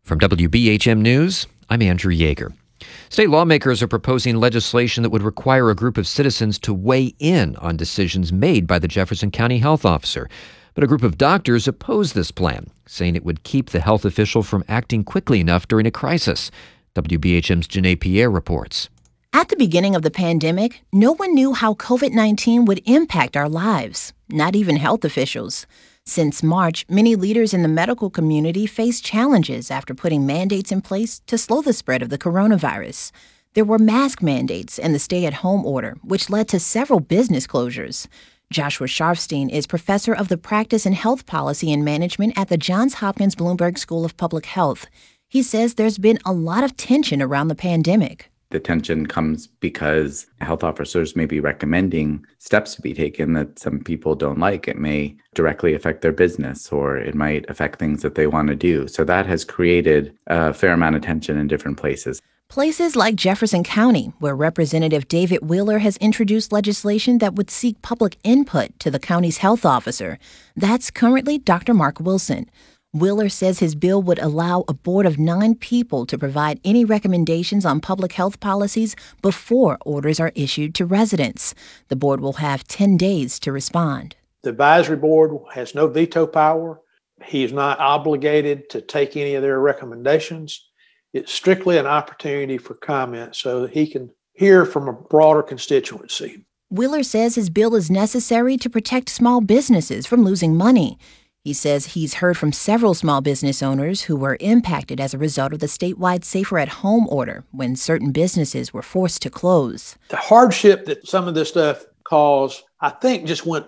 From WBHM News, I'm Andrew Yeager. State lawmakers are proposing legislation that would require a group of citizens to weigh in on decisions made by the Jefferson County health officer. But a group of doctors oppose this plan, saying it would keep the health official from acting quickly enough during a crisis. WBHM's Janae Pierre reports. At the beginning of the pandemic, no one knew how COVID-19 would impact our lives, not even health officials. Since March, many leaders in the medical community face challenges after putting mandates in place to slow the spread of the coronavirus. There were mask mandates and the stay-at-home order, which led to several business closures. Joshua Sharfstein is professor of the Practice in Health Policy and Management at the Johns Hopkins Bloomberg School of Public Health. He says there's been a lot of tension around the pandemic. The tension comes because health officers may be recommending steps to be taken that some people don't like. It may directly affect their business, or it might affect things that they want to do. So that has created a fair amount of tension in different places. Places like Jefferson County, where Representative David Wheeler has introduced legislation that would seek public input to the county's health officer. That's currently Dr. Mark Wilson. Wheeler says his bill would allow a board of 9 people to provide any recommendations on public health policies before orders are issued to residents. The board will have 10 days to respond. The advisory board has no veto power. He is not obligated to take any of their recommendations. It's strictly an opportunity for comment so that he can hear from a broader constituency. Wheeler says his bill is necessary to protect small businesses from losing money. He says he's heard from several small business owners who were impacted as a result of the statewide Safer at Home order when certain businesses were forced to close. The hardship that some of this stuff caused, I think, just went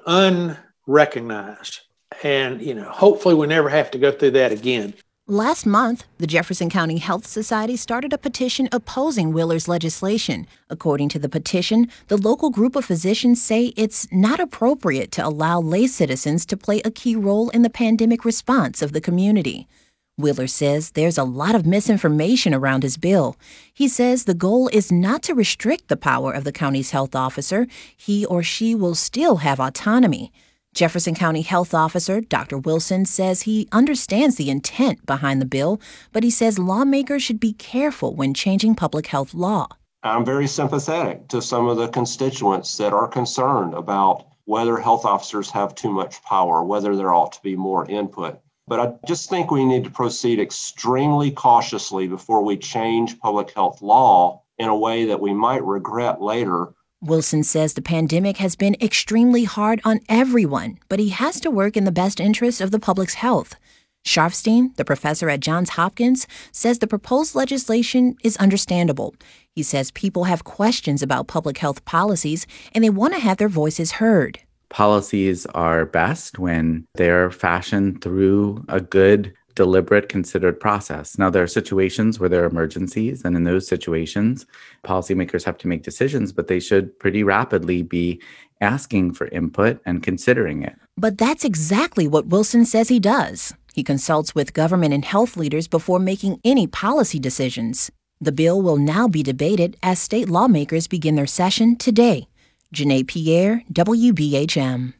unrecognized. And, hopefully we never have to go through that again. Last month, the Jefferson County Health Society started a petition opposing Wheeler's legislation. According to the petition, the local group of physicians say it's not appropriate to allow lay citizens to play a key role in the pandemic response of the community. Wheeler says there's a lot of misinformation around his bill. He says the goal is not to restrict the power of the county's health officer. He or she will still have autonomy. Jefferson County Health Officer Dr. Wilson says he understands the intent behind the bill, but he says lawmakers should be careful when changing public health law. I'm very sympathetic to some of the constituents that are concerned about whether health officers have too much power, whether there ought to be more input. But I just think we need to proceed extremely cautiously before we change public health law in a way that we might regret later. Wilson says the pandemic has been extremely hard on everyone, but he has to work in the best interest of the public's health. Sharfstein, the professor at Johns Hopkins, says the proposed legislation is understandable. He says people have questions about public health policies and they want to have their voices heard. Policies are best when they're fashioned through a good, deliberate, considered process. Now, there are situations where there are emergencies, and in those situations, policymakers have to make decisions, but they should pretty rapidly be asking for input and considering it. But that's exactly what Wilson says he does. He consults with government and health leaders before making any policy decisions. The bill will now be debated as state lawmakers begin their session today. Janae Pierre, WBHM.